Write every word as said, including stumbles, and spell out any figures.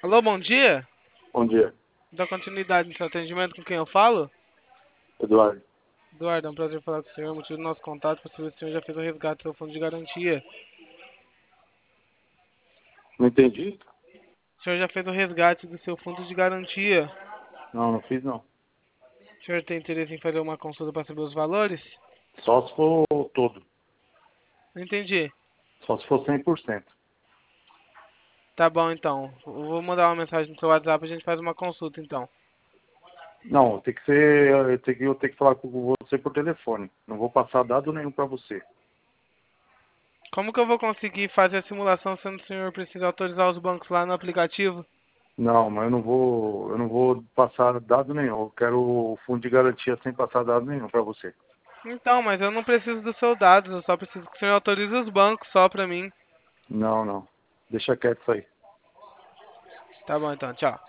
Alô, bom dia. Bom dia, Dá continuidade no seu atendimento com quem eu falo? Eduardo. Eduardo, é um prazer falar com o senhor. O motivo do nosso contato para saber se o senhor já fez o resgate do seu fundo de garantia. Não entendi? O senhor já fez o resgate do seu fundo de garantia. Não, não fiz não. O senhor tem interesse em fazer uma consulta para saber os valores? Só se for todo. Não entendi. Só se for cem por cento. Tá bom, então. Eu vou mandar uma mensagem no seu WhatsApp e a gente faz uma consulta, então. Não, tem que ser. Eu tenho que, eu tenho que falar com você por telefone. Não vou passar dado nenhum pra você. Como que eu vou conseguir fazer a simulação sendo que o senhor precisa autorizar os bancos lá no aplicativo? Não, mas eu não vou. Eu não vou passar dado nenhum. Eu quero o fundo de garantia sem passar dado nenhum pra você. Então, mas eu não preciso dos seus dados. Eu só preciso que o senhor autorize os bancos só pra mim. Não, não. Deixa quieto isso aí. Tá bom, então. Tchau.